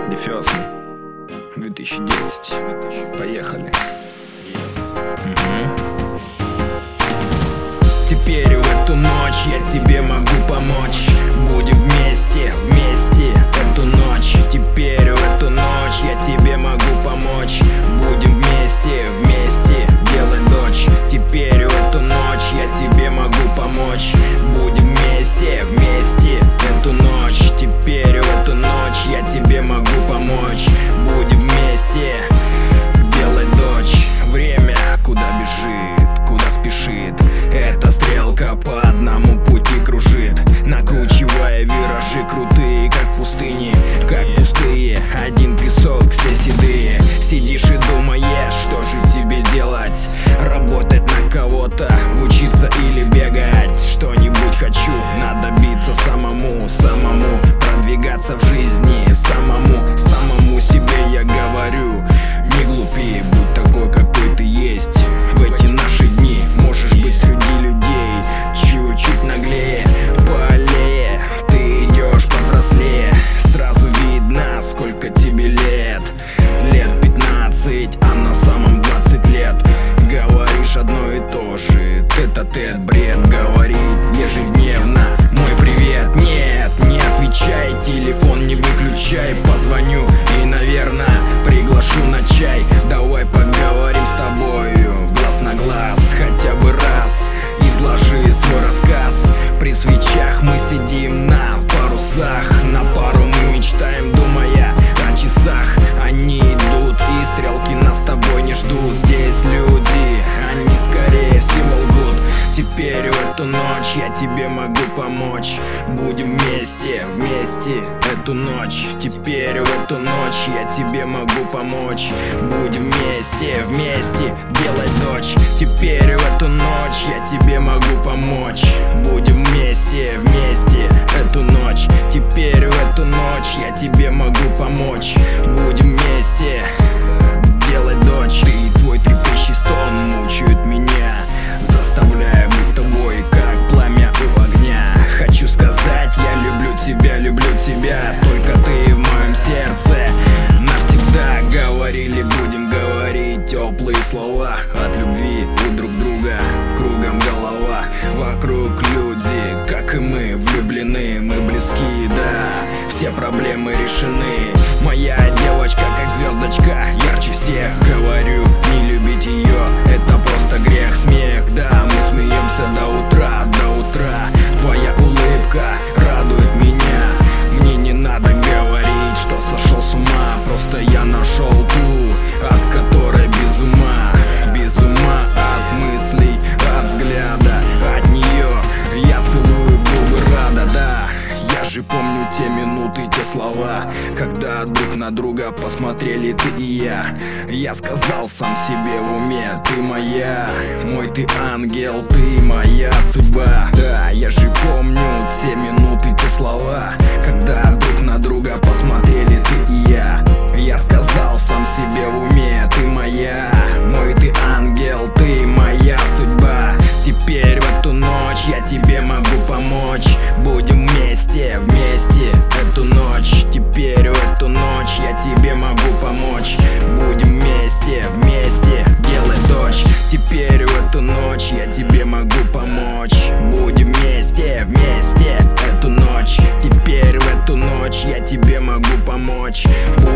Дефёсный 2010. Поехали. Теперь в эту ночь я тебе могу помочь. Будем вместе, вместе эту ночь. Теперь в эту ночь я тебе могу помочь. Будем вместе, вместе делать дочь. Теперь в эту ночь я тебе могу помочь. Будем вместе, вместе эту ночь. Теперь в эту ночь я тебе могу помочь. Будем вместе делать дочь. Время куда бежит, куда спешит. Эта стрелка по одному пути кружит, накручивая виражи крутые, как пустыни, как пустые. Один песок, все седые. Сидишь и думаешь, что же тебе делать? Работать на кого-то, учиться или бегать? Что-нибудь хочу, надо биться самому, самому продвигаться в жизни, самому себе я говорю. Не глупи, будь такой, какой ты есть. В эти наши дни можешь быть среди людей чуть-чуть наглее, поаллее. Ты идешь повзрослее, сразу видно, сколько тебе лет. Лет 15, а на самом 20 лет. Говоришь одно и то же, тет-а-тет, бред. Говорит ежедневно мой привет. Нет, не отвечай, телефон не выключай. Позвоню и, наверное, приглашу на чай. Давай поговорим с тобою глаз на глаз. Хотя бы раз изложи свой рассказ. При свечах мы сидим на парусах. На пару мы мечтаем, думая о часах. Они идут и стрелки нас с тобой не ждут. Здесь люди, они скорее всего лгут. Теперь в эту ночь я тебе могу помочь. Будем вместе, вместе эту ночь. Теперь в эту ночь я тебе могу помочь. Будем вместе, вместе делать дочь. Теперь в эту ночь я тебе могу помочь. Будем вместе, вместе эту ночь. Теперь в эту ночь я тебе могу помочь. Будем вместе делать дочь. Ты и твой трепещущий стон мучают меня, заставляя быть с тобой, как пламя у огня. Хочу сказать, я люблю тебя, только ты в моем сердце навсегда. Говорили, будем говорить теплые слова. От любви у друг друга кругом голова. Вокруг люди, как и мы, влюблены. Мы близки, да, все проблемы решены. Моя девочка, как звездочка, ярче всех. Говорю, не любить ее, это просто грех. Смех, да, мы смеемся до утра, до утра. Твоя улыбка радует меня. Мне не надо говорить, что сошел с ума. Просто я нашел ту, от которой без ума от мыслей, от взгляда, от нее я целую в губы рада, да. Я же помню те минуты, те слова, когда друг на друга посмотрели ты и я. Я сказал сам себе в уме: ты моя, мой ты ангел, ты моя судьба. Да, я же помню те минуты, те слова, когда друг на друга посмотрели ты и я. Я сказал сам себе в уме: ты моя, мой ты ангел, ты моя судьба. Теперь в эту ночь я тебе могу помочь. Будем вместе, вместе эту ночь. Теперь в эту ночь я тебе могу помочь. Будем вместе, вместе делать дочь. Теперь в эту ночь я тебе могу помочь. Будем вместе, вместе эту ночь. Теперь в эту ночь я тебе могу помочь.